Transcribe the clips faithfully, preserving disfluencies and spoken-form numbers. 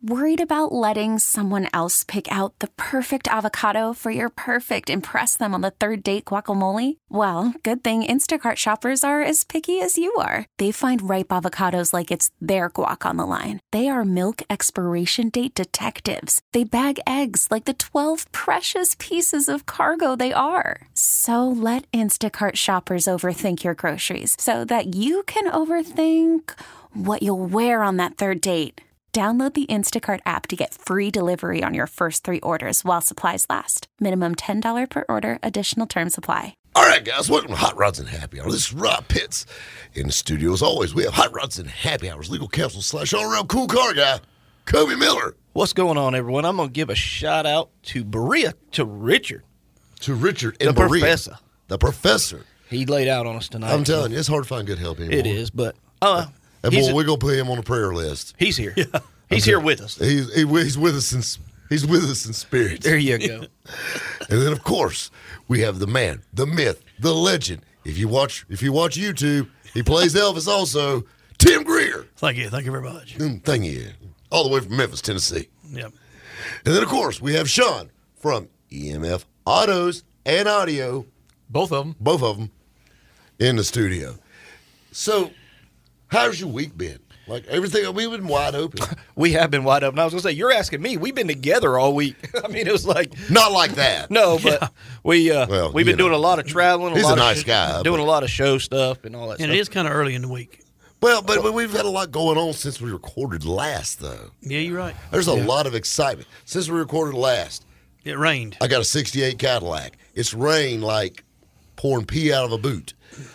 Worried about letting someone else pick out the perfect avocado for your perfect impress them on the third date guacamole? Well, good thing Instacart shoppers are as picky as you are. They find ripe avocados like it's their guac on the line. They are milk expiration date detectives. They bag eggs like the twelve precious pieces of cargo they are. So let Instacart shoppers overthink your groceries so that you can overthink what you'll wear on that third date. Download the Instacart app to get free delivery on your first three orders while supplies last. Minimum ten dollars per order. Additional terms apply. All right, guys, welcome to Hot Rods and Happy Hour. This is Rob Pitts. In the studio, as always, we have Hot Rods and Happy Hours legal counsel slash all-around cool car guy, Kobe Miller. What's going on, everyone? I'm going to give a shout-out to Berea, to Richard. To Richard and The Berea. professor. The professor. He laid out on us tonight. I'm telling you, it's hard to find good help anymore. It is, but uh, And he's, boy, a- we're going to put him on the prayer list. he's here. Yeah. He's here with us. He's, he, he's with us in he's with us in spirit. There you go. And then, of course, we have the man, the myth, the legend. If you watch, if you watch YouTube, he plays Elvis also. Tim Greer. Thank you. Thank you very much. Mm, thank you. All the way from Memphis, Tennessee. Yep. And then, of course, we have Sean from E M F Autos and Audio, Both of them. both of them, in the studio. So, how's your week been? Like everything, we've been wide open. We have been wide open. I was going to say, you're asking me. We've been together all week. I mean, it was like, Not like that. no, but we, uh, Well, we've you been know. doing a lot of traveling. He's lot a of nice sh- guy, Doing but- a lot of show stuff and all that And stuff. it is kind of early in the week. Well, but, but we've had a lot going on since we recorded last, though. Yeah, you're right. There's a Yeah. lot of excitement. Since we recorded last, It rained. I got a sixty-eight Cadillac. It's rained like pouring pee out of a boot.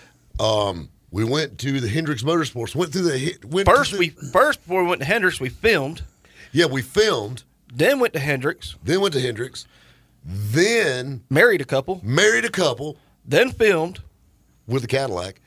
Um, we went to the Hendricks Motorsports. Went through the went First, to we the, first before we went to Hendricks, we filmed. yeah we filmed. Then went to Hendricks. Then went to Hendricks. Then Married a couple. married a couple Then filmed. with a Cadillac.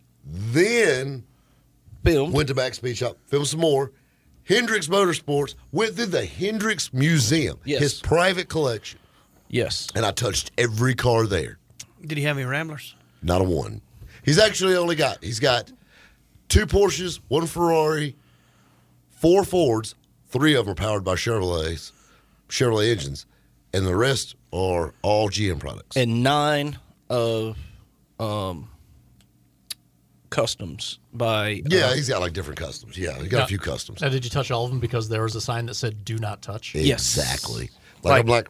Then Filmed. went to Back Speed Shop. Filmed some more. Hendricks Motorsports. Went through the Hendricks Museum. Yes. His private collection. Yes. And I touched every car there. Did he have any Ramblers? Not a one. He's actually only got, he's got two Porsches, one Ferrari, four Fords, three of them are powered by Chevrolets, Chevrolet engines, and the rest are all G M products. And nine of um, customs by yeah, uh, he's got like different customs. Yeah, he got Now- a few customs. Now, did you touch all of them because there was a sign that said "Do not touch"? Yes. Exactly. Like, Like-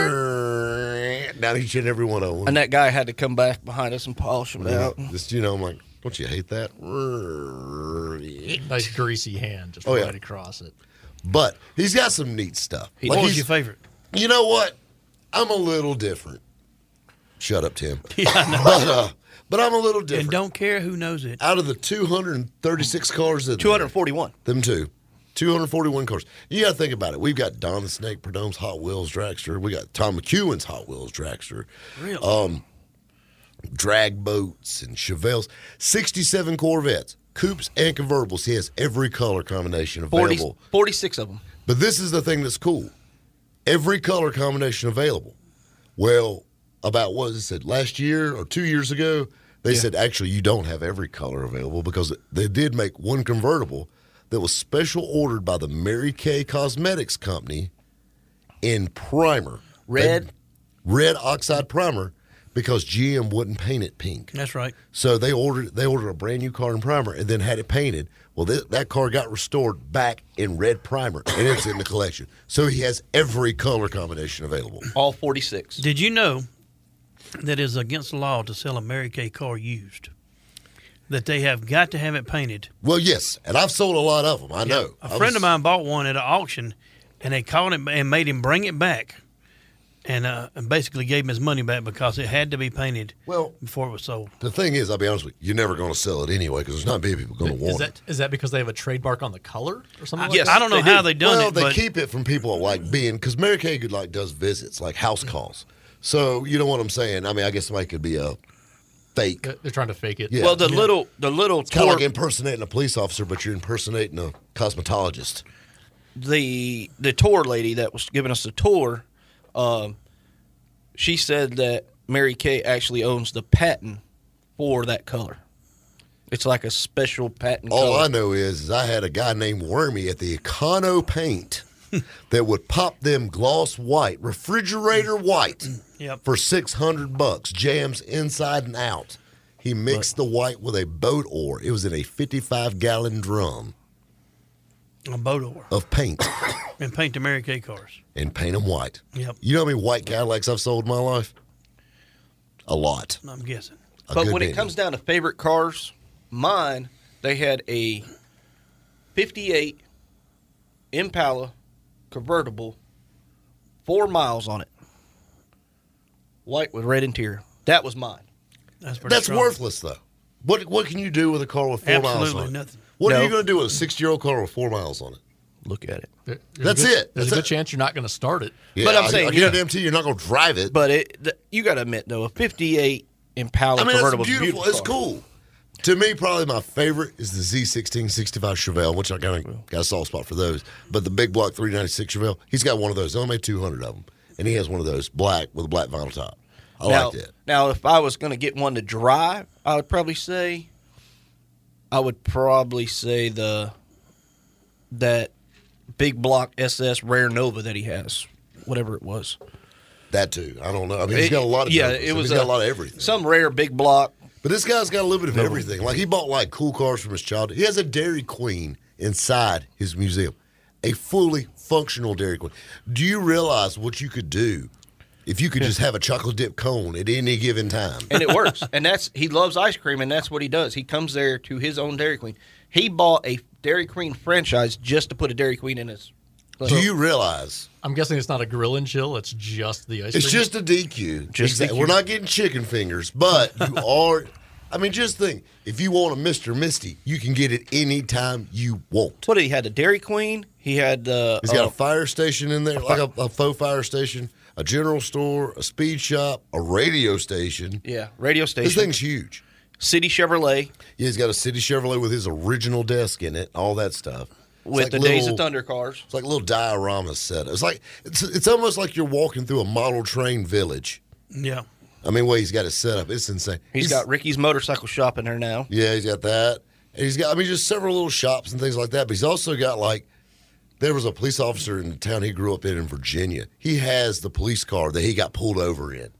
I'm like, down each and every one of them. and that guy had to come back behind us and polish them Yeah, out. just, you know, I'm like, don't you hate that? Nice greasy hand just Oh, yeah. right across it. But he's got some neat stuff. He- Like What was he's- your favorite? You know what? I'm a little different. Shut up, Tim. Yeah, I know. But, uh, but I'm a little And different. don't care who knows it. Out of the two hundred thirty-six cars that two hundred forty-one. them two, two hundred forty-one cars. You got to think about it. We've got Don the Snake Perdome's Hot Wheels dragster. We got Tom McEwen's Hot Wheels dragster. Really? Um, drag boats and Chevelles. sixty-seven Corvettes, coupes and convertibles. He has every color combination forty, available. forty-six of them. But this is the thing that's cool. Every color combination available. Well, about what was it said last year or two years ago, they said actually you don't have every color available because they did make one convertible that was special ordered by the Mary Kay Cosmetics Company in primer. Red? They- red oxide primer because G M wouldn't paint it pink. That's right. So they ordered they ordered a brand new car in primer and then had it painted. Well, th- that car got restored back in red primer, and it's in the collection. So he has every color combination available. All forty-six. Did you know that it's against the law to sell a Mary Kay car used? That they have got to have it painted. Well, yes, and I've sold a lot of them. I know. A I friend was- of mine bought one at an auction, and they called him and made him bring it back, and, uh, and basically gave him his money back because it had to be painted Well, before it was sold. the thing is, I'll be honest with you, you're never going to sell it anyway because there's not many people going to Is want that it. is that because they have a trademark on the color or something? Yes. like I don't know they how do. they done well, it, they but keep it from people like being because Mary Kay could, like does visits, like house calls. So you know what I'm saying? I mean, I guess somebody could be a fake. that? They're trying to fake it. Yeah. Well, the little, the little It's kind of tour, like impersonating a police officer, but you're impersonating a cosmetologist. the the tour lady that was giving us the tour, um, she said that Mary Kay actually owns the patent for that color. It's like a special patent All color. I know is, is I had a guy named Wormy at the Econo Paint that would pop them gloss white, refrigerator white, Yep. for six hundred bucks. Jams inside and out. He mixed the white with a boat oar. It was in a fifty-five gallon drum A boat oar. of paint And paint the Mary Kay cars. and paint them white. Yep. You know how many white Cadillacs I've sold in my life? A lot. I'm guessing. A But good when many. it comes down to favorite cars, mine, they had a fifty-eight Impala convertible, four miles on it, white with red interior. That was mine. That's pretty That's strong. worthless, though. What what can you do with a car with four miles Absolutely on it? nothing. What are No. you going to do with a sixty-year-old car with four miles on it? Look at it. There- there's That's a good, it. There's That's a good it. chance you're not going to start it. Yeah, But I'm I- saying, I you know- guarantee you're not going to drive it. But it, the, you got to admit, though, a fifty-eight Impala I mean, convertible it's is a beautiful. beautiful It's car. cool. To me, probably my favorite is the Z sixteen sixty-five Chevelle, which I kind of got a soft spot for those. But the big block three ninety-six Chevelle, he's got one of those. They only made two hundred of them. And he has one of those black with a black vinyl top. I now, like that. Now, if I was going to get one to drive, I would probably say, I would probably say the that big block S S Rare Nova that he has, whatever it was. That too. I don't know. I mean, he's It- got a lot of yeah, Novas. it was he's got a lot of everything. Some rare big block. But this guy's got a little bit of everything. Like, he bought, like, cool cars from his childhood. He has a Dairy Queen inside his museum, a fully functional Dairy Queen. Do you realize what you could do if you could just have a chocolate dip cone at any given time? And it works. And that's he loves ice cream, and that's what he does. He comes there to his own Dairy Queen. He bought a Dairy Queen franchise just to put a Dairy Queen in his. Do you realize I'm guessing it's not a grill and chill. It's just the ice it's cream. just a D Q? Just Exactly. D Q. We're not getting chicken fingers, but you are. I mean, just think, if you want a Mister Misty, you can get it anytime you want. What did he had? A Dairy Queen. He had the. He's got uh, a fire station in there, like a, a faux fire station, a general store, a speed shop, a radio station. yeah radio This station. thing's huge. City Chevrolet Yeah, he's got a City Chevrolet with his original desk in it, all that stuff. It's with like the little, Days of Thunder cars. It's like a little diorama set. It's like it's it's almost like you're walking through a model train village. Yeah. I mean, way he's got it set up, it's insane. He's got Ricky's motorcycle shop in there now. yeah, he's got that. And he's got I mean, just several little shops and things like that. But he's also got like there was a police officer in the town he grew up in in Virginia. He has the police car that he got pulled over in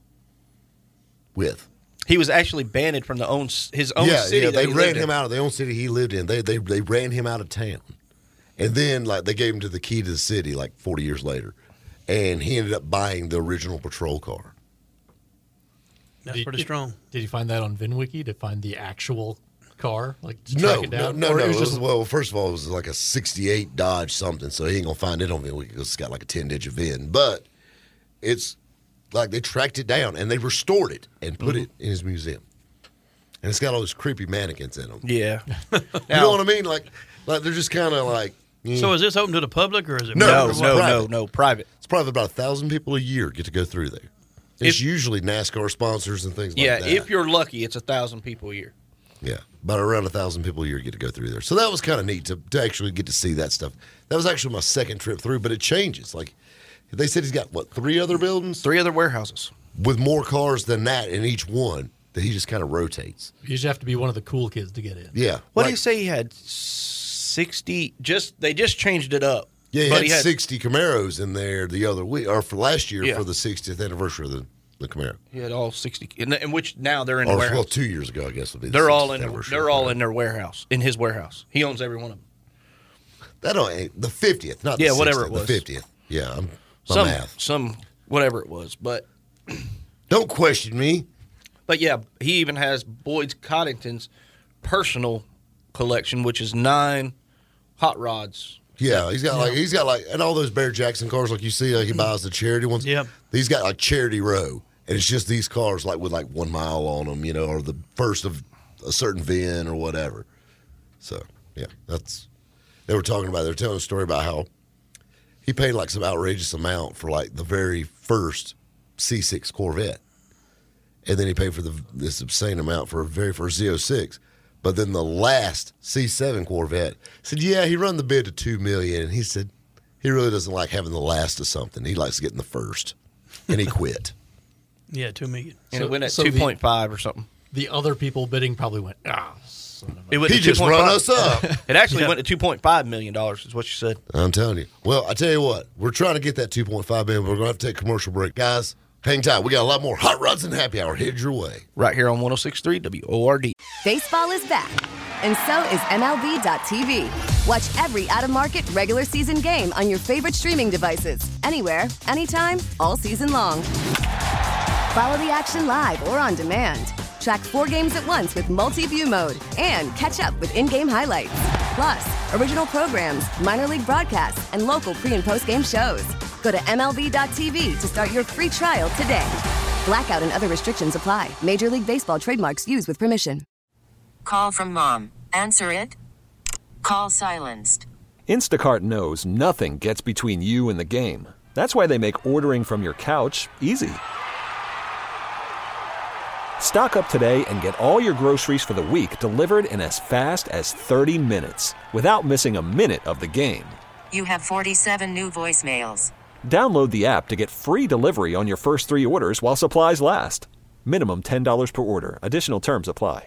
with. He was actually banned from the own his own yeah, city. yeah, that they he ran lived him in. out of the own city he lived in. They they they ran him out of town, and then like they gave him to the key to the city like forty years later, and he ended up buying the original patrol car. That's Did- pretty did- strong. Did you find that on VinWiki to find the actual car? Like to No, track it no, down? no, Or no. it was It was- just well, first of all, it was like a sixty-eight Dodge something, so he ain't gonna find it on VinWiki because it's got like a ten-digit V I N. But it's like they tracked it down and they restored it and put Mm-hmm. it in his museum, and it's got all those creepy mannequins in them. Yeah. You know what I mean? Like, like they're just kind of like. mm. So is this open to the public or is it? No, No, it's no, no, private. no, private. It's probably about a thousand people a year get to go through there. It's If- usually NASCAR sponsors and things like Yeah, that. if you're lucky, it's a thousand people a year. yeah, about around a thousand people a year get to go through there. So that was kind of neat to, to actually get to see that stuff. That was actually my second trip through, but it changes. Like they said, he's got what three other buildings Three other warehouses. with more cars than that in each one that he just kind of rotates. you just have to be one of the cool kids to get in. Yeah, What like, do you say he had? Sixty. Just they just changed it up. Yeah, he but had, sixty Camaros in there the other week, or for last year Yeah. for the sixtieth anniversary of the, the Camaro. He had all sixty, in, in which now they're in the Or well, warehouse. two years ago, I guess would be. the They're all in. sixtieth anniversary They're of all the in their warehouse, in his warehouse. He owns every one of them. That don't the fiftieth, not the Yeah, whatever sixtieth, it was. The fiftieth. Yeah, I'm my Some, math. some, whatever it was, but Don't question me. but yeah, he even has Boyd's Coddington's personal collection, which is nine hot rods. Yeah, he's got like he's got like and all those Bear Jackson cars like you see like he buys the charity ones. Yep. He's got like charity row, and it's just these cars like with like one mile on them, you know, or the first of a certain V I N or whatever. So yeah, that's they were talking about. They were telling a story about how he paid like some outrageous amount for like the very first C six Corvette, and then he paid for the this obscene amount for a very first Z oh six. But then the last C seven Corvette said, yeah, he run the bid to two million dollars. And he said he really doesn't like having the last of something. He likes getting the first. And he quit. Yeah, two million. And So- it went at so two the- point five or something. the other people bidding probably went, ah, son of a... It went He to just two point five. run us up. It actually Yeah. went to two point five million dollars, is what you said. I'm telling you. Well, I tell you what, we're trying to get that two point five million. We're going to have to take a commercial break. Guys, hang tight. We got a lot more Hot Rods and Happy Hour headed your way. Right here on one oh six point three W O R D. Baseball is back, and so is M L B dot T V. Watch every out-of-market regular season game on your favorite streaming devices, anywhere, anytime, all season long. Follow the action live or on demand. Track four games at once with multi-view mode and catch up with in-game highlights. Plus, original programs, minor league broadcasts, and local pre- and post-game shows. Go to M L B dot T V to start your free trial today. Blackout and other restrictions apply. Major League Baseball trademarks used with permission. Call from mom. Answer it. Call silenced. Instacart knows nothing gets between you and the game. That's why they make ordering from your couch easy. Stock up today and get all your groceries for the week delivered in as fast as thirty minutes without missing a minute of the game. You have forty-seven new voicemails. Download the app to get free delivery on your first three orders while supplies last. Minimum ten dollars per order. Additional terms apply.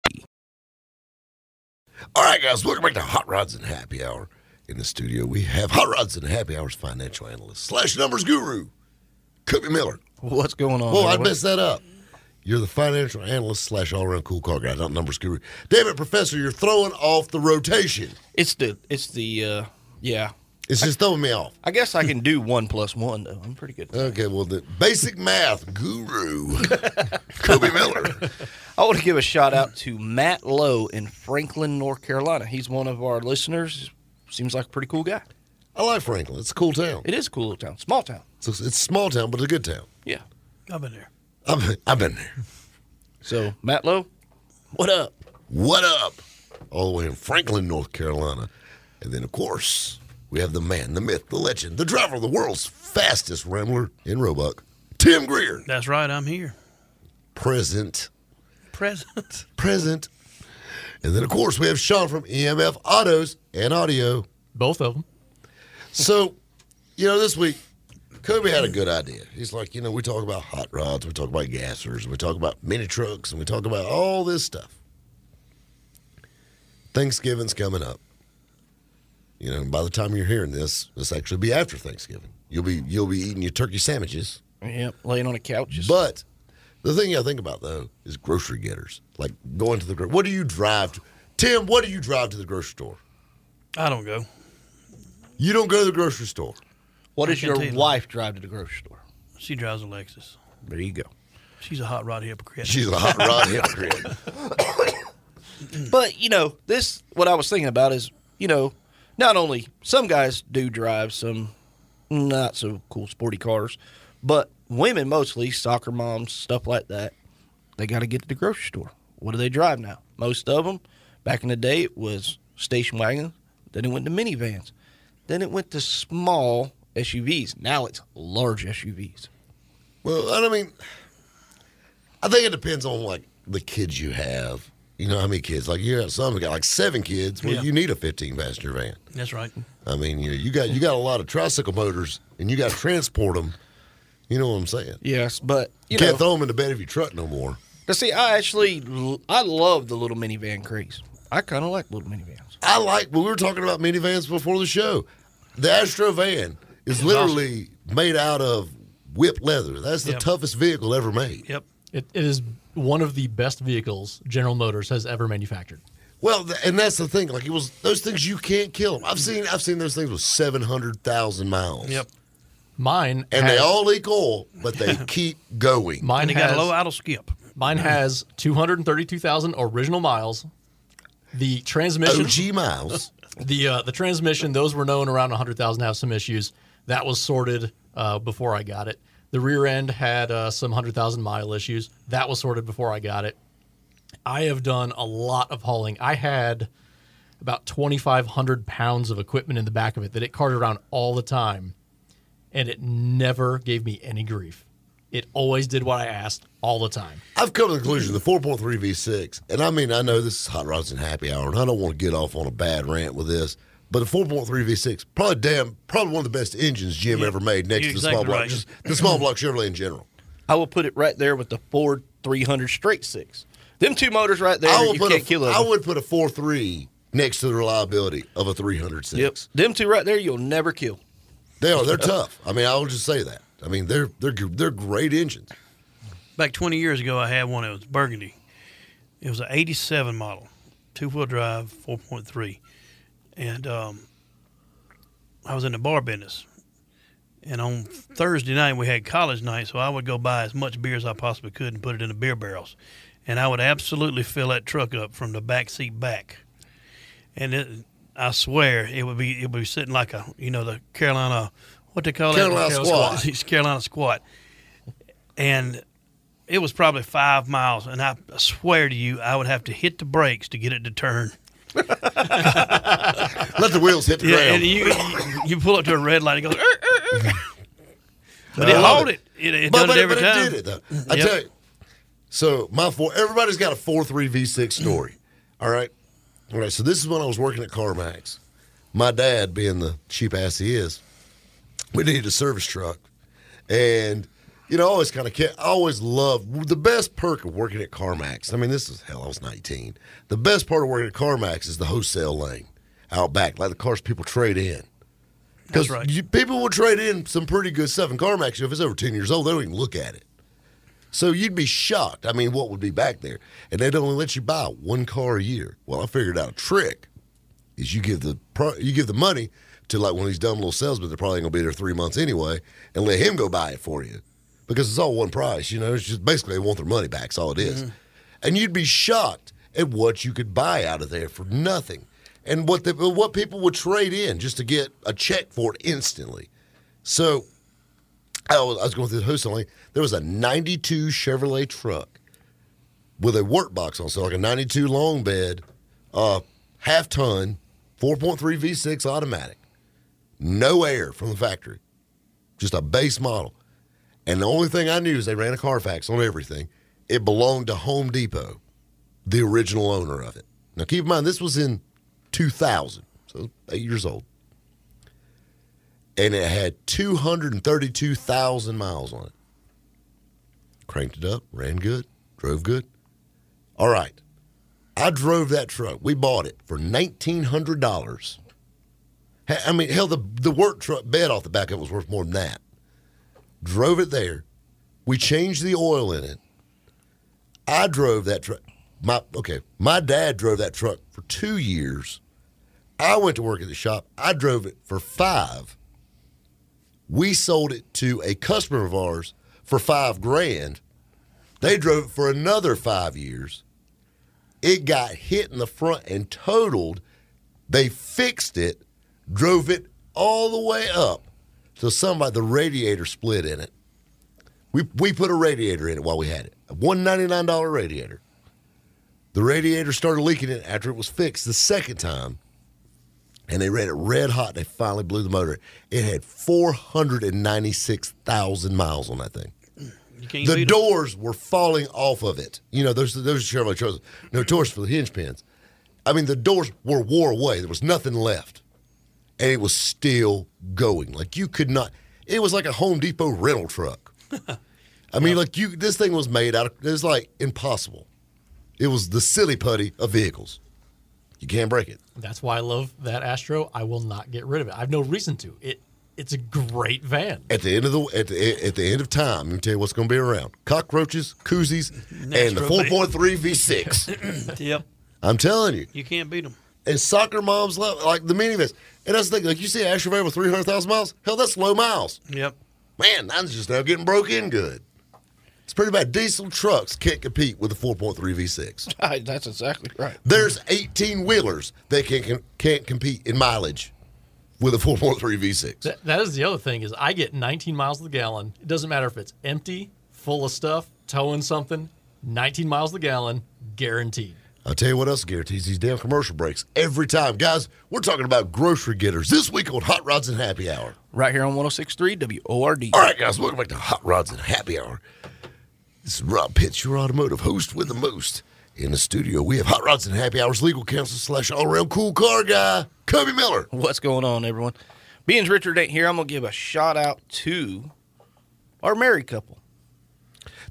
All right, guys, welcome back to Hot Rods and Happy Hour. In the studio, we have Hot Rods and Happy Hour's financial analyst slash numbers guru, Cubby Miller. What's going on? Well, I everyone? messed that up. You're the financial analyst slash all-around cool car guy, not numbers guru. Damn it, Professor, you're throwing off the rotation. It's the, it's the, uh, yeah. It's just throwing me off. I guess I can do one plus one, though. I'm pretty good. Okay, well, the basic math guru, Cubby Miller. I want to give a shout out to Matt Lowe in Franklin, North Carolina. He's one of our listeners. Seems like a pretty cool guy. I like Franklin. It's a cool town. It is a cool little town. Small town. It's a, it's a small town, but it's a good town. Yeah. I've been there. I've, I've been there. So, Matt Lowe, what up? What up? All the way in Franklin, North Carolina. And then, of course, we have the man, the myth, the legend, the driver of the world's fastest Rambler in Roebuck, Tim Greer. That's right. I'm here. Present. Present. Present. And then, of course, we have Sean from E M F Autos and Audio. Both of them. So, you know, this week, Kobe had a good idea. He's like, you know, we talk about hot rods, we talk about gassers, we talk about mini trucks, and we talk about all this stuff. Thanksgiving's coming up. You know, by the time you're hearing this, this actually be after Thanksgiving. You'll be you'll be eating your turkey sandwiches. Yep, laying on a couch. Just... But the thing I think about, though, is grocery getters. Like going to the grocery. What do you drive to? Tim, what do you drive to the grocery store? I don't go. You don't go to the grocery store. What I does can't your tell you. wife drive to the grocery store? She drives a Lexus. There you go. She's a hot rod hypocrite. She's a hot rod hypocrite. But, you know, this, what I was thinking about is, you know, not only some guys do drive some not so cool sporty cars, but women mostly, soccer moms, stuff like that, they got to get to the grocery store. What do they drive now? Most of them, back in the day, it was station wagon. Then it went to minivans. Then it went to small S U Vs. Now it's large S U Vs. Well, I mean, I think it depends on, like, the kids you have. You know how many kids? Like, you have some that got, like, seven kids. Well, Yeah. you need a fifteen-passenger van. That's right. I mean, you know, you got you got a lot of tricycle motors, and you got to transport them. You know what I'm saying? Yes, but, you You can't know. throw them in the bed of your truck no more. Now, see, I actually, I love the little minivan craze. I kind of like little minivans. I like, well, we were talking about minivans before the show. The Astro van is literally made out of whip leather. That's the Yep. toughest vehicle ever made. Yep. It, it is one of the best vehicles General Motors has ever manufactured. Well, th- and that's the thing. Like, it was those things you can't kill them. I've seen I've seen those things with seven hundred thousand miles. Yep. Mine And has, they all leak oil, but they keep going. mine And they has, got a low idle skip. mine has two hundred thirty-two thousand original miles. The transmission, O G miles. the uh, the transmission, those were known around one hundred thousand have some issues. That was sorted uh, before I got it. The rear end had uh, some one hundred thousand mile issues. That was sorted before I got it. I have done a lot of hauling. I had about twenty-five hundred pounds of equipment in the back of it that it carted around all the time, and it never gave me any grief. It always did what I asked all the time. I've come to the conclusion the four point three V six, and I mean, I know this is Hot Rods and Happy Hour, and I don't want to get off on a bad rant with this, but the four point three V six, probably damn, probably one of the best engines Jim Yeah, ever made next you're to the small exactly block, right. just the small block Chevrolet in general. I will put it right there with the Ford three hundred straight six. Them two motors right there, I would you put can't a, kill them. I would put a four three next to the reliability of a three hundred six. Yep. Them two right there, you'll never kill. They are. They're tough. I mean, I will just say that. I mean, they're they're they're great engines. Back twenty years ago, I had one that was burgundy. It was an eighty-seven model, two-wheel drive, four point three. And um, I was in the bar business. And on Thursday night, we had college night, so I would go buy as much beer as I possibly could and put it in the beer barrels. And I would absolutely fill that truck up from the back seat back. And it, I swear, it would be it would be sitting like a, you know, the Carolina, what they call Carolina it? squat. It's Carolina squat. And it was probably five miles, and I swear to you, I would have to hit the brakes to get it to turn. Let the wheels hit the Yeah, ground. and you, you you pull up to a red light, it goes, "Er, er, er." But it I love hauled it. it. It, it but, done but, it every but time. it did it though. I Yep. tell you. So my four, everybody's got a four three V six story. All right, all right. So this is when I was working at CarMax. My dad, being the cheap ass he is, we needed a service truck, and you know, I always kind of kept, I always loved the best perk of working at CarMax. I mean, this is hell. I was nineteen. The best part of working at CarMax is the wholesale lane out back, like the cars people trade in. Because That's right. people will trade in some pretty good stuff in CarMax. If it's over ten years old, they don't even look at it. So you'd be shocked. I mean, what would be back there? And they'd only let you buy one car a year. Well, I figured out a trick. Is you give the pro- you give the money to like one of these dumb little salesmen that probably ain't gonna be there three months anyway, and let him go buy it for you, because it's all one price. You know, it's just basically they want their money back. That's all it is. Mm-hmm. And you'd be shocked at what you could buy out of there for nothing, and what the, what people would trade in just to get a check for it instantly. So I was, I was going through the wholesale lane. There was a ninety-two Chevrolet truck with a work box on, so like a ninety-two long bed, uh, half ton, four point three V six automatic, no air from the factory, just a base model. And the only thing I knew is they ran a Carfax on everything. It belonged to Home Depot, the original owner of it. Now keep in mind, this was in two thousand, so eight years old. And it had two hundred thirty-two thousand miles on it. Cranked it up, ran good, drove good. All right. I drove that truck. We bought it for nineteen hundred dollars. I mean, hell, the, the work truck bed off the back of it was worth more than that. Drove it there. We changed the oil in it. I drove that truck. My okay, my dad drove that truck for two years. I went to work at the shop. I drove it for five. We sold it to a customer of ours for five grand. They drove it for another five years. It got hit in the front and totaled. They fixed it, drove it all the way up. So somebody, the radiator split in it. We we put a radiator in it while we had it. A one hundred ninety-nine dollars radiator. The radiator started leaking it after it was fixed the second time. And they ran it red hot. They finally blew the motor. It had four hundred ninety-six thousand miles on that thing. You can't The beat 'em. doors were falling off of it. You know, those those Chevrolet trucks, notorious for the hinge pins. I mean, the doors were wore away. There was nothing left. And it was still going. Like, you could not. It was like a Home Depot rental truck. I mean, like, you. This thing was made out of, it was like impossible. It was the silly putty of vehicles. You can't break it. That's why I love that Astro. I will not get rid of it. I have no reason to. It It's a great van. At the end of the at the, at the end of time, let me tell you what's going to be around: cockroaches, koozies, and the Astro four van. point three V six. Yep. I'm telling you. You can't beat them. And soccer moms love like the minivans. And that's the thing. Like, you see an Astro van with three hundred thousand miles. Hell, that's low miles. Yep. Man, mine's just now getting broke in good. It's pretty bad. Diesel trucks can't compete with the four point three V six. That's exactly right. There's eighteen wheelers that can, can, can't compete in mileage with a four point three V six. That, that is the other thing is I get nineteen miles to the gallon. It doesn't matter if it's empty, full of stuff, towing something, nineteen miles to the gallon, guaranteed. I'll tell you what else guarantees these damn commercial breaks every time. Guys, we're talking about grocery getters this week on Hot Rods and Happy Hour. Right here on one oh six point three W O R D. All right, guys, welcome back to Hot Rods and Happy Hour. This is Rob Pitts, your automotive host with the most. In the studio, we have Hot Rods and Happy Hour's legal counsel slash all-around cool car guy, Cubby Miller. What's going on, everyone? Being Richard ain't here, I'm going to give a shout out to our married couple.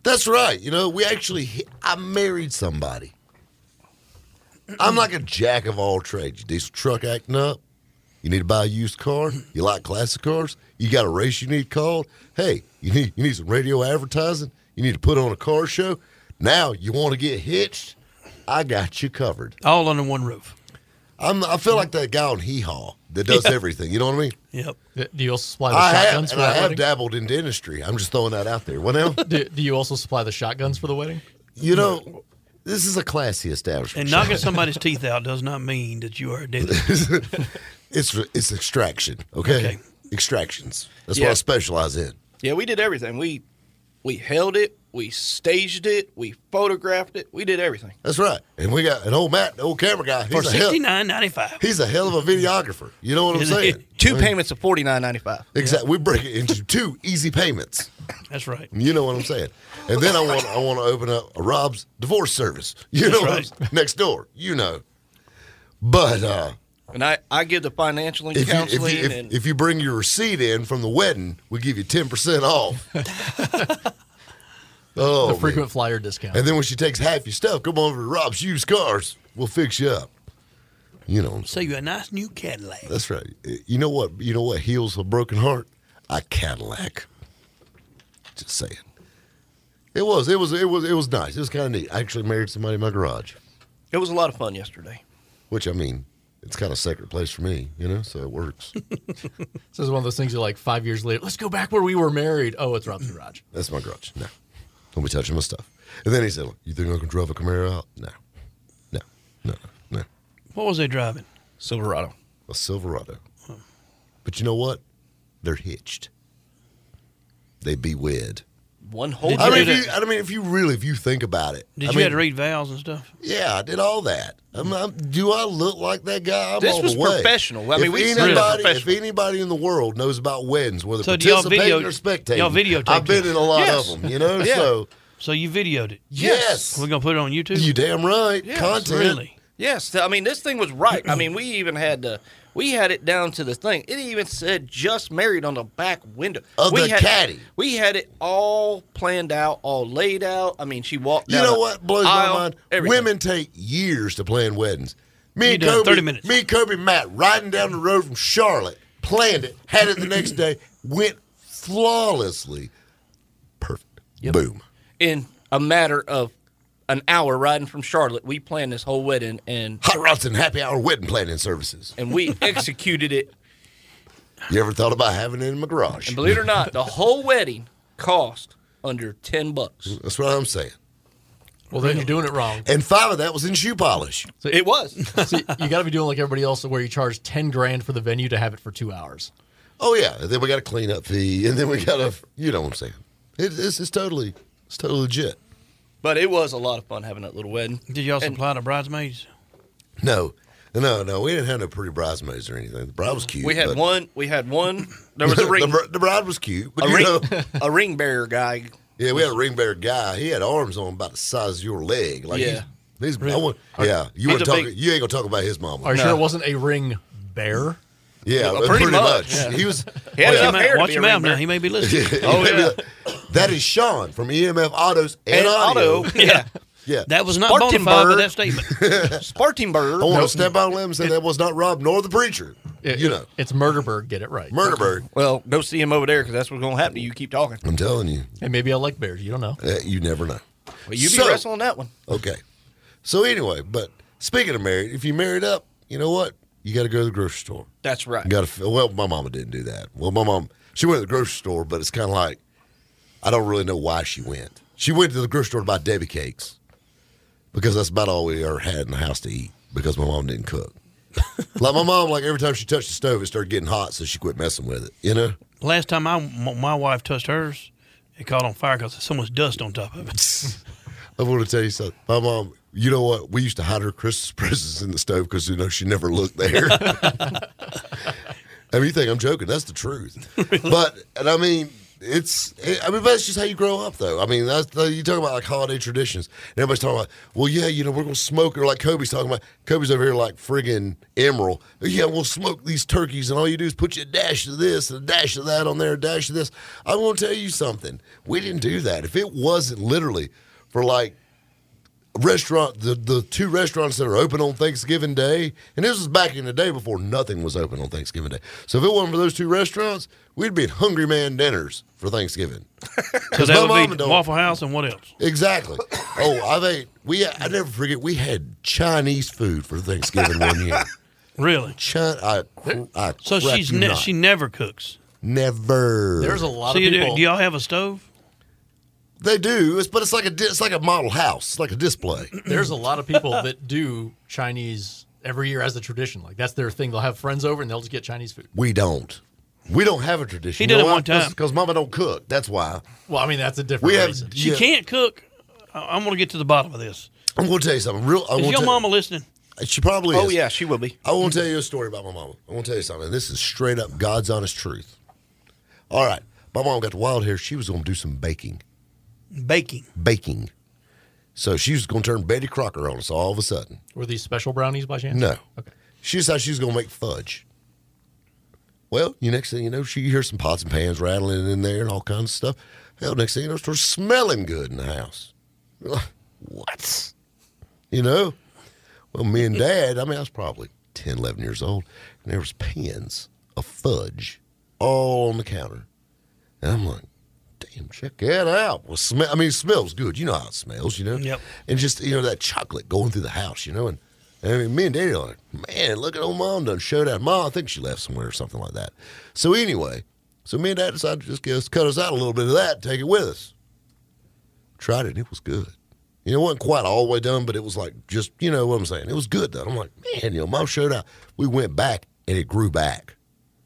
That's right. You know, we actually, I married somebody. I'm like a jack of all trades. Your diesel truck acting up. You need to buy a used car. You like classic cars. You got a race you need called. Hey, you need you need some radio advertising. You need to put on a car show. Now you want to get hitched. I got you covered. All under one roof. I'm. I feel like that guy on Hee Haw that does Yeah. everything. You know what I mean? Yep. Do you also supply the I have, shotguns and for I that have wedding? dabbled in dentistry. I'm just throwing that out there. What now? do, do you also supply the shotguns for the wedding? You know, this is a classy establishment. And knocking somebody's teeth out does not mean that you are a dentist. It's it's extraction. Okay, Okay. extractions. That's Yeah. what I specialize in. Yeah, we did everything. We we held it, we staged it, we photographed it, we did everything. That's right. And we got an old Matt, the old camera guy. For He's a hell, sixty nine ninety five. he's a hell of a videographer. You know what I'm Isn't saying? he? Two payments of forty nine ninety five. Exactly. We break it into two easy payments. That's right. You know what I'm saying? And then I want I want to open up a Rob's divorce service. You know, That's what I'm- next door. You know. But uh, And I, I give the financial and if you, if, counseling you, if, and if you bring your receipt in from the wedding, we give you ten percent off. Oh, The man. frequent flyer discount. And then when she takes half your stuff, come over to Rob's Used Cars. We'll fix you up. You know what I'm saying? So you a nice new Cadillac. That's right. You know what? You know what heals a broken heart? A Cadillac. Just saying. It was. It was. It was. It was nice. It was kind of neat. I actually married somebody in my garage, it was a lot of fun yesterday. which I mean, it's kind of a sacred place for me, you know. So it works. This is one of those things you're like five years later. Let's go back where we were married. Oh, it's Rob's garage. That's my garage. No, don't be touching my stuff. And then he said, "You think I can drive a Camaro out?" No, no, no, no. What was they driving? Silverado. A Silverado. But you know what? They're hitched. They be wed. One whole Did I you mean, do if you, I mean, if you really, if you think about it, Did I you mean, have to read vows and stuff? Yeah, I did all that. I'm, I'm, do I look like that guy? I'm This all was the way. professional. I mean, if we said anybody, if professional. anybody in the world knows about weddings, whether So do y'all participating video- or spectating, y'all videotaped I've been it? in a lot Yes. of them. You know, Yeah. so So you videoed it. yes, We're gonna put it on YouTube. you damn right. Yes, Content. Really? Yes, I mean this thing was right. I mean we even had to, we had it down to the thing. It even said "just married" on the back window Of we the had, caddy. We had it all planned out, all laid out. I mean, she walked. You down know the what blows aisle, my mind? everything. Women take years to plan weddings. Me You and done Kobe, thirty minutes. me, Kobe, and Matt riding down the road from Charlotte, planned it, had it the next day, went flawlessly. Perfect. Boom. in a matter of an hour riding from Charlotte, we planned this whole wedding and Hot Rods and Happy Hour wedding planning services. and we executed it. You ever thought about having it in my garage? And believe it or not, the whole wedding cost under ten bucks. That's what I'm saying. Well, then you're doing it wrong. And five of that was in shoe polish. It was. See, you got to be doing like everybody else, where you charge ten grand for the venue to have it for two hours. Oh yeah. And then we got a cleanup fee, and then we got a, you know what I'm saying? It, it's, it's totally, it's totally legit. But it was a lot of fun having that little wedding. Did y'all And- supply the bridesmaids? No, no, no. We didn't have no pretty bridesmaids or anything. The bride was cute. We had but- one. We had one. There was a ring. the, br- the bride was cute, but a you ring. know, a ring bearer guy. yeah, we had a ring bearer guy. He had arms on about the size of your leg. Like Yeah. he's, he's I want, yeah. You He's want a to talk? big- you ain't gonna talk about his mama. Are you No. sure it wasn't a ring bear? Yeah, Well, but pretty pretty, much, much. yeah. He was. He had oh, yeah. enough hair to Watch be a him ring out now. bearer. He may be listening. Oh yeah, that is Sean from E M F Autos and, And Audio. auto. Yeah. Yeah, That was not bona fide by Spartanburg. that statement. Spartanburg. I want to step out on a limb and say that was not Rob nor the preacher. It- you know, It's Murderbird. Get it right. Murderbird. Well, go see him over there because that's what's going to happen to you. Keep talking. I'm telling you, And maybe I like bears. You don't know. uh, you never know. Well, you be So- wrestling that one. Okay, so anyway, but speaking of married, if you married up, you know what? You got to go to the grocery store. That's right. You got to. Well, my mama didn't do that. Well, my mom, she went to the grocery store, but it's kind of like I don't really know why she went. She went to the grocery store to buy Debbie cakes because that's about all we ever had in the house to eat because my mom didn't cook. Like my mom, like every time she touched the stove, it started getting hot, so she quit messing with it. You know. Last time I, my wife touched hers, it caught on fire because so much dust on top of it. I want to tell you something. My mom, you know what? We used to hide her Christmas presents in the stove because, you know, she never looked there. I mean, you think I'm joking. That's the truth. But, and I mean, it's, it, I mean, that's just how you grow up, though. I mean, that's the, you talk about like holiday traditions, and everybody's talking about, well, yeah, you know, we're gonna smoke, or like Kobe's talking about. Kobe's over here like friggin' Emerald. Yeah, we'll smoke these turkeys, and all you do is put you a dash of this, and a dash of that on there, a dash of this. I'm gonna tell you something. We didn't do that. If it wasn't literally for like restaurant, the the two restaurants that are open on Thanksgiving Day, and this was back in the day before nothing was open on Thanksgiving Day. So if it wasn't for those two restaurants, we'd be at Hungry Man dinners for Thanksgiving. Because that would be Waffle House and what else? Exactly. Oh, I've ate. We I never forget. We had Chinese food for Thanksgiving one year. Really? China. I, I so she's ne- she never cooks. Never. There's a lot so of people. Do, do y'all have a stove? They do, it's, but it's like a it's like a model house. It's like a display. There's a lot of people that do Chinese every year as a tradition. Like that's their thing. They'll have friends over and they'll just get Chinese food. We don't. We don't have a tradition. He did you know it why? one time because Mama don't cook. That's why. Well, I mean that's a different we have, reason. She yeah. can't cook. I- I'm going to get to the bottom of this. I'm going to tell you something. Real. I Is your tell mama you, listening? She probably is. Oh yeah, she will be. I want to tell you a story about my mama. I want to tell you something. This is straight up God's honest truth. All right, my mom got the wild hair. She was going to do some baking. Baking. Baking. So she was going to turn Betty Crocker on us all of a sudden. Were these special brownies by chance? No. Okay. She decided she was going to make fudge. Well, you next thing you know, she hears some pots and pans rattling in there and all kinds of stuff. Hell, next thing you know, it starts smelling good in the house. You're like, what? You know? Well, me and Dad, I mean, I was probably ten, eleven years old, and there was pans of fudge all on the counter. And I'm like, damn, check that out. Well, smell, I mean, it smells good. You know how it smells, you know? Yep. And just, you know, that chocolate going through the house, you know? And I mean, me and Daddy are like, man, look at old Mom done showed out. Mom, I think she left somewhere or something like that. So anyway, so me and Dad decided to just get us, cut us out a little bit of that and take it with us. Tried it, and it was good. You know, it wasn't quite all the way done, but it was like just, you know what I'm saying? It was good, though. I'm like, man, you know, Mom showed out. We went back, and it grew back.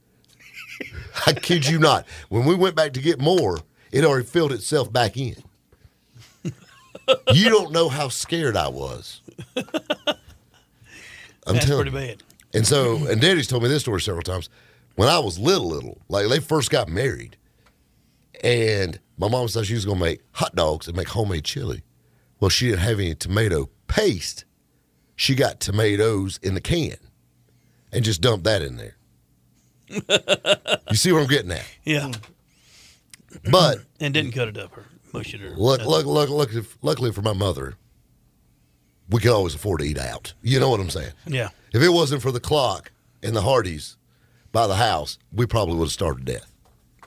I kid you not. When we went back to get more, it already filled itself back in. You don't know how scared I was. I'm That's telling pretty you. bad. And so, and Daddy's told me this story several times. When I was little, little, like they first got married, and my mom said she was going to make hot dogs and make homemade chili. Well, she didn't have any tomato paste. She got tomatoes in the can and just dumped that in there. You see what I'm getting at? Yeah. But And didn't cut it up or mush it or look, nothing. look, look, look, luckily for my mother, we could always afford to eat out. You know what I'm saying? Yeah. If it wasn't for the clock and the Hardys by the house, we probably would have starved to death.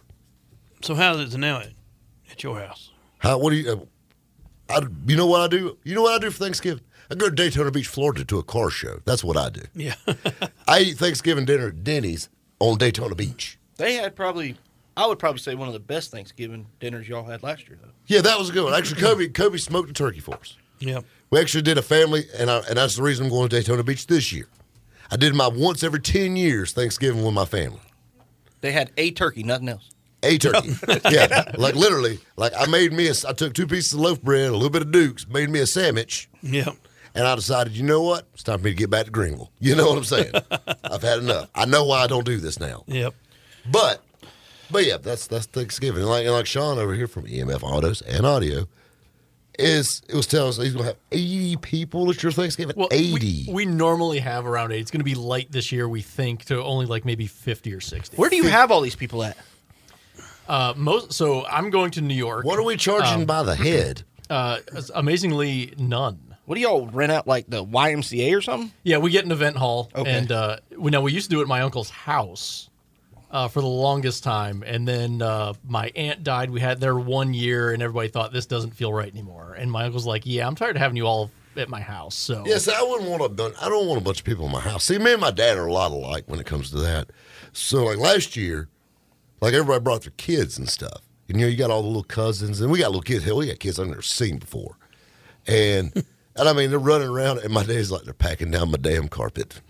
So how is it now at, at your house? How? What do you? Uh, I, you know what I do? You know what I do for Thanksgiving? I go to Daytona Beach, Florida, to a car show. That's what I do. Yeah. I eat Thanksgiving dinner at Denny's on Daytona Beach. They had probably, I would probably say one of the best Thanksgiving dinners y'all had last year, though. Yeah, that was a good one. Actually, Kobe Kobe smoked a turkey for us. Yep. We actually did a family, and I, and that's the reason I'm going to Daytona Beach this year. I did my once every ten years Thanksgiving with my family. They had a turkey, nothing else. A turkey. Yeah, like literally. Like I made me a, I took two pieces of loaf bread, a little bit of Duke's, made me a sandwich, Yep. and I decided, you know what? It's time for me to get back to Greenville. You know what I'm saying? I've had enough. I know why I don't do this now. Yep. But, but yeah, that's that's Thanksgiving. And like, and like Sean over here from E M F Autos and Audio is, it was telling us he's going to have eighty people at your Thanksgiving. Well, eighty. We, we normally have around eight. It's going to be light this year, we think, to only like maybe fifty or sixty. Where do you have all these people at? Uh, most. So I'm going to New York. What are we charging Um, by the head? Uh, amazingly, none. What do y'all rent out, like the Y M C A or something? Yeah, we get an event hall, Okay. and uh, we now we used to do it at my uncle's house uh, for the longest time, and then uh, my aunt died. We had there one year, and everybody thought this doesn't feel right anymore. And my uncle's like, "Yeah, I'm tired of having you all at my house." So Yes, I wouldn't want a bunch. I don't want a bunch of people in my house. See, me and my dad are a lot alike when it comes to that. So, like last year, like everybody brought their kids and stuff. And, you know, you got all the little cousins, and we got little kids. Hell, we got kids I've never seen before. And, and I mean, they're running around, and my dad's like, they're packing down my damn carpet.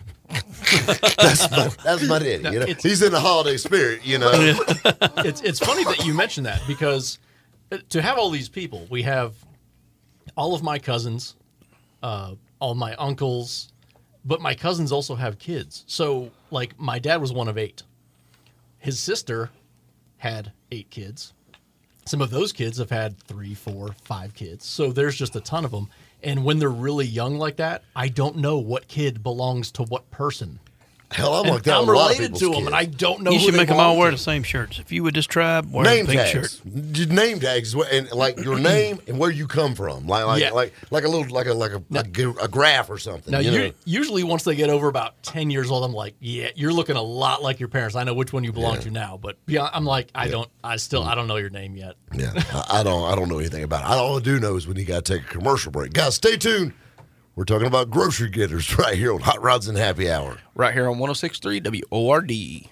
that's my that's my daddy. You know, It's- he's in the holiday spirit. You know, it's it's funny that you mentioned that because to have all these people, we have all of my cousins, uh, all my uncles, but my cousins also have kids. So, like, my dad was one of eight. His sister had eight kids. some of those kids have had three, four, five kids. So there's just a ton of them. And when they're really young like that, I don't know what kid belongs to what person. Hell, I'm And like that. I'm with a lot of related people's to them, kids. and I don't know You who should they make them all belong wear to. the same shirts. If you would this tribe, wear Name a pink tags, shirt. Just name tags, and like your name and where you come from, like like Yeah. like like a little like a like a, like a, a graph or something. Now, you you know? usually once they get over about ten years old, I'm like, yeah, you're looking a lot like your parents. I know which one you belong Yeah. to now, but beyond, I'm like, I don't, I still, I don't know your name yet. Yeah, I, I don't I don't know anything about it. All I do know is when you got to take a commercial break. Guys, stay tuned. We're talking about grocery getters right here on Hot Rods and Happy Hour. Right here on one oh six point three W O R D.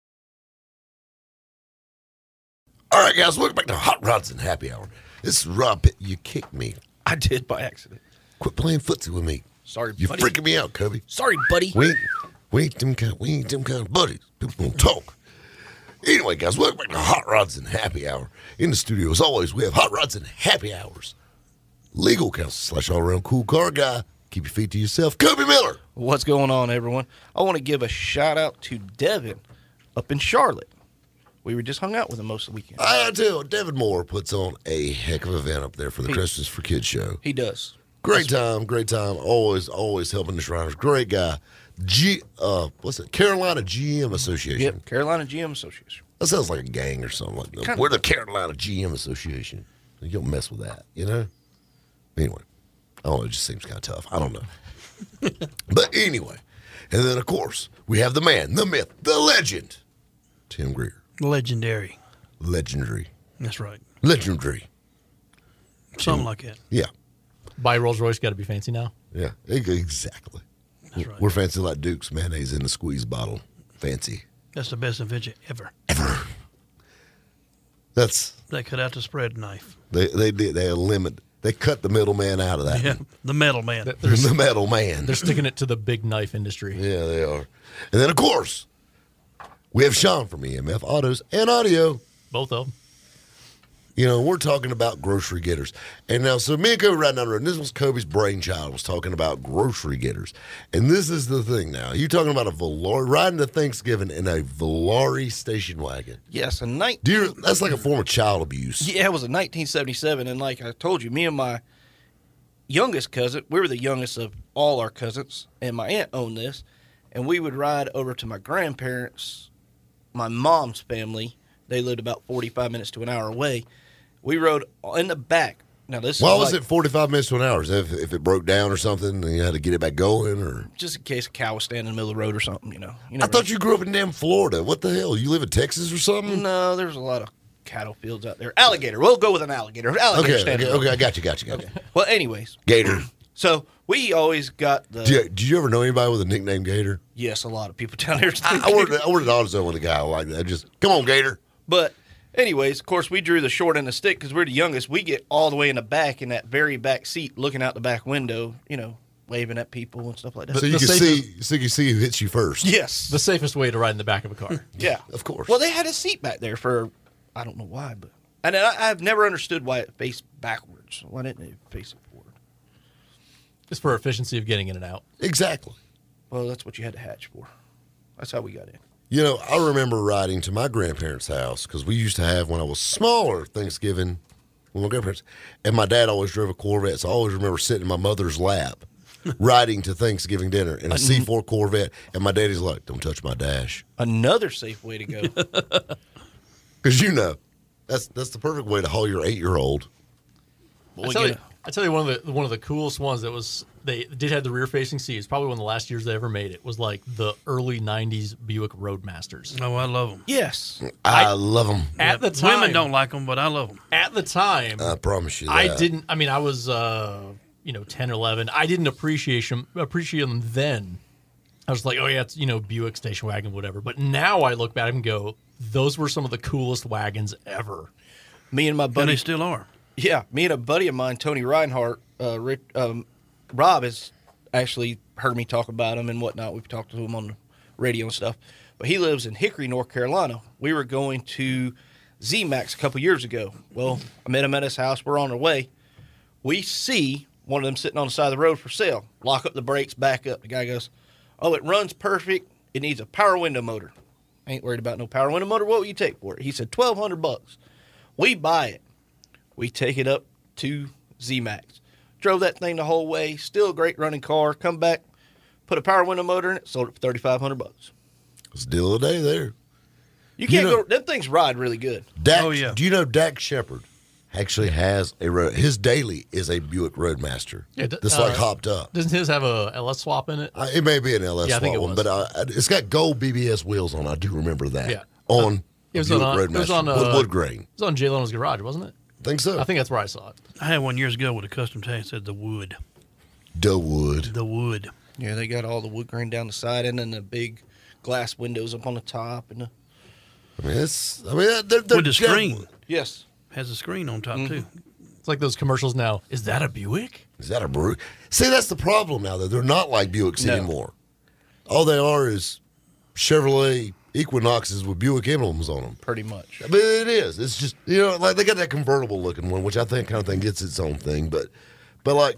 All right, guys, welcome back to Hot Rods and Happy Hour. This is Rob Pitt. You kicked me. I did by accident. Quit playing footsie with me. Sorry, You buddy. freaking me out, Cubby. Sorry, buddy. We ain't, we ain't them kind we ain't them kind of buddies. People don't talk. Anyway, guys, welcome back to Hot Rods and Happy Hour. In the studio, as always, we have Hot Rods and Happy Hours. Legal counsel slash all-around cool car guy. Keep your feet to yourself. Cubby Miller. What's going on, everyone? I want to give a shout out to Devin up in Charlotte. We were just hung out with him most of the weekend. I tell you, Devin Moore puts on a heck of an event up there for the He- Christmas for Kids show. He does. Great time, great time. Always, always helping the Shriners. Great guy. G, uh, what's it? Carolina G M Association. Yep, Carolina G M Association. That sounds like a gang or something like that. Kinda. We're the Carolina G M Association. You don't mess with that, you know? Anyway, I don't know. It just seems kind of tough. I don't know. But anyway, and then, of course, we have the man, the myth, the legend, Tim Greer. Legendary. Legendary. That's right. Legendary. Something like that. Yeah. Buy Rolls Royce, got to be fancy now. Yeah, e- exactly. That's right. We're fancy like Duke's mayonnaise in the squeeze bottle. Fancy. That's the best invention ever. Ever. That's, They cut out the spread knife. they, they did, they limit, they cut the middleman out of that. Yeah, the metal man. That- They're, The metal man. they're sticking it to the big knife industry. Yeah, they are. And then, of course, we have Sean from E M F Autos and Audio. Both of them. You know, we're talking about grocery getters. And now, so me and Kobe riding down the road, and this was Kobe's brainchild, was talking about grocery getters. And this is the thing now. You're talking about a Volare, riding to Thanksgiving in a Volare station wagon. Yes, a night. Do you, that's like a form of child abuse. Yeah, it was a nineteen seventy-seven, and like I told you, me and my youngest cousin, we were the youngest of all our cousins, and my aunt owned this, and we would ride over to my grandparents, my mom's family. They lived about forty-five minutes to an hour away. We rode in the back. Now this Why is was like, it forty-five minutes to an hour? Is that if, if it broke down or something and you had to get it back going? Or just in case a cow was standing in the middle of the road or something, you know. You I never thought you grew up in damn Florida. What the hell? You live in Texas or something? No, there's a lot of cattle fields out there. Alligator. We'll go with an alligator. Alligator Okay, standing okay, in the okay. I road. got you, got you, got you. Well, anyways, Gator. so we always got the Do you, did you ever know anybody with a nickname Gator? yes, a lot of people down there. I, I worked, I worked at AutoZone with a guy like that. Just come on, Gator. But anyways, of course, we drew the short end of the stick because we're the youngest. We get all the way in the back in that very back seat, looking out the back window, you know, waving at people and stuff like that. So you the can safest- see, so you can see who hits you first. yes, The safest way to ride in the back of a car. yeah, of course. Well, they had a seat back there for I don't know why, but and I, I've never understood why it faced backwards. Why didn't it face it forward? It's for efficiency of getting in and out. Exactly. Well, that's what you had to hatch for. That's how we got in. You know, I remember riding to my grandparents' house because we used to have, when I was smaller, Thanksgiving with my grandparents. And my dad always drove a Corvette, so I always remember sitting in my mother's lap riding to Thanksgiving dinner in a C four Corvette. And my daddy's like, don't touch my dash. Another safe way to go. Because, you know, that's that's the perfect way to haul your eight-year-old. I We'll tell, get you, it. I tell you, one of the one of the coolest ones that was they did have the rear facing seats. Probably one of the last years they ever made it was like the early nineties Buick Roadmasters. Oh, I love them. Yes. I, I- love them. At the time, Women don't like them, but I love them. At the time, I promise you that. I didn't. I mean, I was uh, you know ten or eleven. I didn't appreciate them appreciate them then. I was like, oh yeah, it's you know Buick station wagon, whatever. But now I look back and go, those were some of the coolest wagons ever. Me and my And buddy they still are. Yeah, me and a buddy of mine, Tony Reinhardt, uh, Rick, um, Rob has actually heard me talk about him and whatnot. We've talked to him on the radio and stuff. But he lives in Hickory, North Carolina. We were going to Z MAX a couple years ago. Well, I met him at his house. We're on our way. We see one of them sitting on the side of the road for sale. Lock up the brakes, back up. The guy goes, oh, it runs perfect. It needs a power window motor. I ain't worried about no power window motor. What will you take for it? He said, twelve hundred bucks. We buy it. We take it up to Z-Max. Drove that thing the whole way. Still a great running car. Come back, put a power window motor in it, sold it for thirty-five hundred bucks. It's a deal of the day there. You can't You know- go. Them things ride really good. Dak, Oh, yeah. Do you know Dak Shepard actually has a road? His daily is a Buick Roadmaster. Yeah, d- that's uh, like hopped up. Doesn't his have a L S swap in it? Uh, it may be an L S Yeah, I think swap it one, was. but uh, it's got gold B B S wheels on. I do remember that. Yeah. On It was Buick on, uh, Roadmaster it was on uh, with wood grain. It was on Jay Leno's garage, wasn't it? Think so. I think that's where I saw it. I had one years ago with a custom tag that said the wood. The wood. The wood. Yeah, they got all the wood grain down the side and then the big glass windows up on the top. And the, I mean, it's. I mean, they're, they're With the screen. definitely- yes. Has a screen on top, too. It's like those commercials now. Is that a Buick? Is that a brew? See, that's the problem now. That they're not like Buicks No. anymore. All they are is Chevrolet Equinoxes with Buick emblems on them. Pretty much. I mean, it is. It's just, you know, like they got that convertible looking one, which I think kind of thing gets its own thing. But, but like,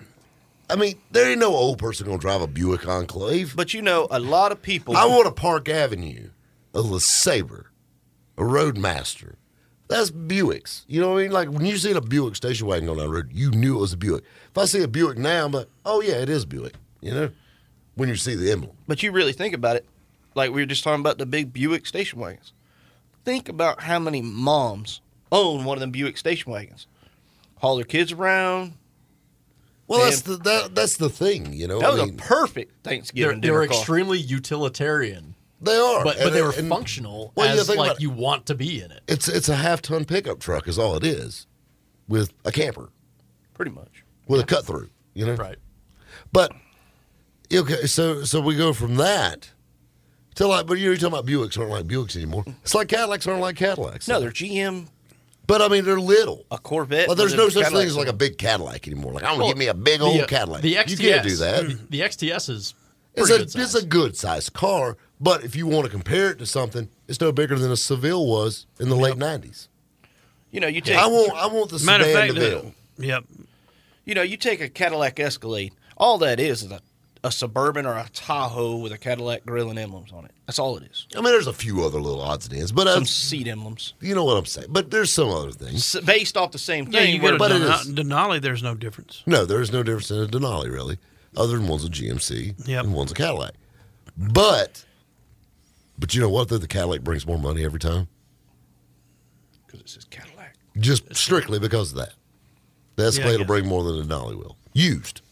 I mean, there ain't no old person gonna drive a Buick Enclave. But you know, a lot of people. I want a Park Avenue, a LeSabre, a Roadmaster. That's Buicks. You know what I mean? Like when you see a Buick station wagon on that road, you knew it was a Buick. If I see a Buick now, I'm like, oh yeah, it is Buick. You know, when you see the emblem. But you really think about it, like we were just talking about the big Buick station wagons. Think about how many moms own one of them Buick station wagons. Haul their kids around. Well, Man. that's the that, that's the thing. You know, That was I mean, a perfect They're, Thanksgiving they dinner were car. extremely utilitarian, they are, but but And- they were and functional well, yeah, as think about like it. you want to be in it. It's it's a half ton pickup truck is all it is, with a camper, Pretty much. with a cut through. You know, Right. But okay, so so we go from that to like, but you're talking about Buicks aren't like Buicks anymore. It's like Cadillacs aren't like Cadillacs. No, they're G M, but I mean they're little. a Corvette. Well, there's with no a such Cadillac. thing as like a big Cadillac anymore. Like I'm gonna Well, give me a big the, old uh, Cadillac. The X T S, You can't do that. The X T S is It's pretty a good it's size. a good sized car, but if you want to compare it to something, it's no bigger than a Seville was in the late nineties. You know, you take. I want I want the Matter of sedan fact, DeVille. uh, yep. You know, you take a Cadillac Escalade. All that is is a, a Suburban or a Tahoe with a Cadillac grill and emblems on it. That's all it is. I mean, there's a few other little odds and ends, but uh, Some seat emblems. you know what I'm saying. But there's some other things. S- based off the same Yeah, thing. you go to but it Denali, is- Denali, there's no difference. No, there's no difference in a Denali really, other than one's a G M C Yep. and one's a Cadillac. But, but you know what? Though the Cadillac brings more money every time, Because it says Cadillac. just strictly because of that. The Escalade will guess. bring more than a Denali will, used.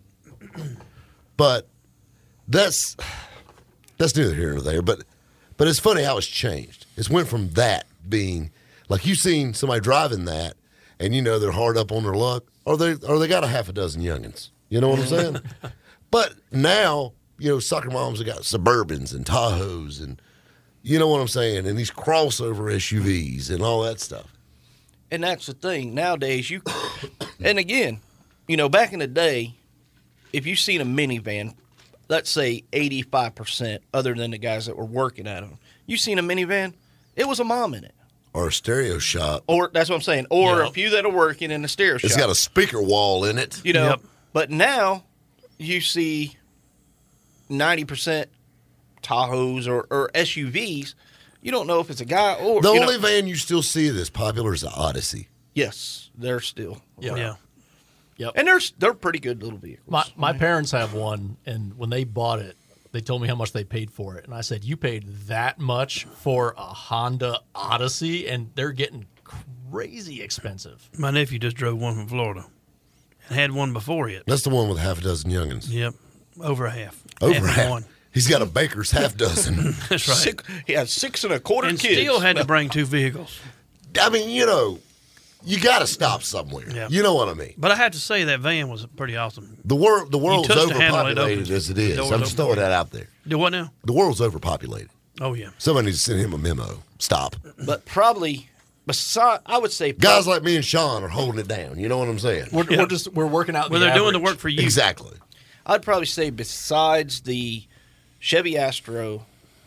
But that's that's neither here nor there. But but it's funny how it's changed. It's went from that being like you've seen somebody driving that, and you know they're hard up on their luck, or they or they got a half a dozen youngins. You know what I'm saying? But now you know soccer moms have got Suburbans and Tahoes, and you know what I'm saying, and these crossover S U Vs and all that stuff. And that's the thing. Nowadays, you. And again, you know, back in the day, if you've seen a minivan, let's say eighty-five percent, other than the guys that were working at them, you seen a minivan, it was a mom in it. Or a stereo shop. Or that's what I'm saying. Or Yep. a few that are working in the stereo shop. It's got a speaker wall in it. You know, Yep. but now you see ninety percent Tahoes or, or S U Vs. You don't know if it's a guy or The you only know, van you still see that's popular is the Odyssey. yes, they're still Yeah. Yeah. Yep. and they're they're pretty good little vehicles. My my parents have one, and when they bought it, they told me how much they paid for it, and I said, "You paid that much for a Honda Odyssey, and they're getting crazy expensive." My nephew just drove one from Florida and had one before it. That's the one with half a dozen youngins. Yep. Over a half. Over and half. one. He's got a baker's half dozen. That's right. Six, he had six and a quarter And kids. still had to bring two vehicles. I mean, you know, you got to stop somewhere. Yeah. You know what I mean? But I have to say that van was pretty awesome. The world, the world's touch the handle, it overpopulated opens. as it The is. door's I'm open just for throwing you. that out there. Do what now? The world's overpopulated. Oh, yeah. Somebody needs to send him a memo. Stop. but probably beside, I would say Guys like me and Sean are holding it down. You know what I'm saying? We're, Yeah. we're just we're working out. Well, the they're doing the average. work for you. Exactly. I'd probably say besides the Chevy Astro,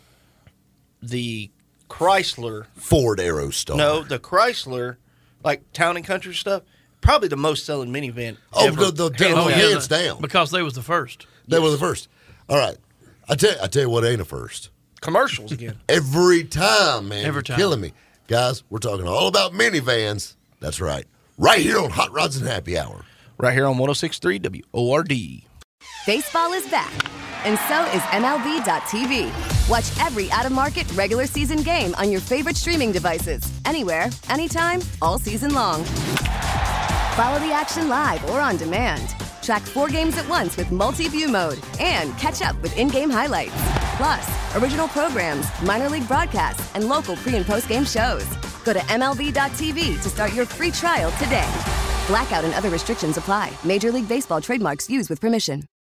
the Chrysler. Ford Aerostar. No, the Chrysler, like Town and Country stuff, probably the most selling minivan. Oh, ever. the- the- Hands oh, down. yeah. hands down. Because they was the first. They were the first. All right. I tell, I tell you what ain't a first. Commercials again. Every time, man. Every You're time. killing me. Guys, we're talking all about minivans. That's right. right here on Hot Rods and Happy Hour. Right here on one oh six point three W O R D. Baseball is back, and so is M L B dot T V. Watch every out-of-market regular season game on your favorite streaming devices, anywhere, anytime, all season long. Follow the action live or on demand. Track four games at once with multi-view mode and catch up with in-game highlights. Plus, original programs, minor league broadcasts, and local pre- and post-game shows. Go to M L B dot T V to start your free trial today. Blackout and other restrictions apply. Major League Baseball trademarks used with permission.